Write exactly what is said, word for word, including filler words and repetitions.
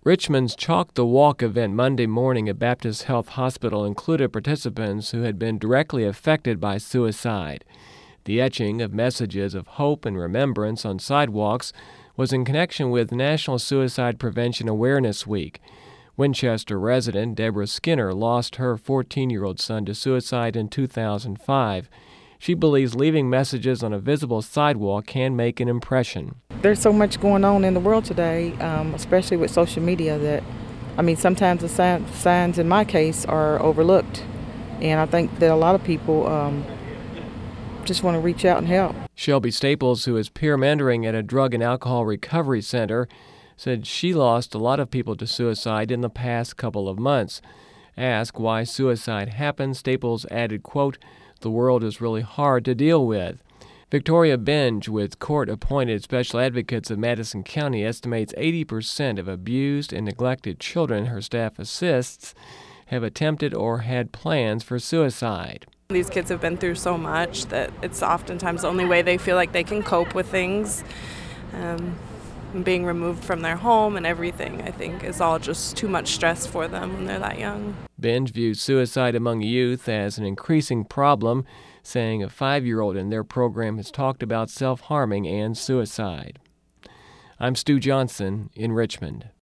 Richmond's Chalk the Walk event Monday morning at Baptist Health Hospital included participants who had been directly affected by suicide. The etching of messages of hope and remembrance on sidewalks was in connection with National Suicide Prevention Awareness Week. Winchester resident Deborah Skinner lost her fourteen-year-old son to suicide in two thousand five. She believes leaving messages on a visible sidewalk can make an impression. There's so much going on in the world today, um, especially with social media, that, I mean, sometimes the sign, signs in my case are overlooked. And I think that a lot of people um, just want to reach out and help. Shelby Staples, who is peer mentoring at a drug and alcohol recovery center, said she lost a lot of people to suicide in the past couple of months. Asked why suicide happened, Staples added, quote, "The world is really hard to deal with." Victoria Benge, with court-appointed special advocates of Madison County, estimates eighty percent of abused and neglected children her staff assists have attempted or had plans for suicide. These kids have been through so much that it's oftentimes the only way they feel like they can cope with things. Um, being removed from their home and everything, I think, is all just too much stress for them when they're that young. Benge views suicide among youth as an increasing problem, saying a five-year-old in their program has talked about self-harming and suicide. I'm Stu Johnson in Richmond.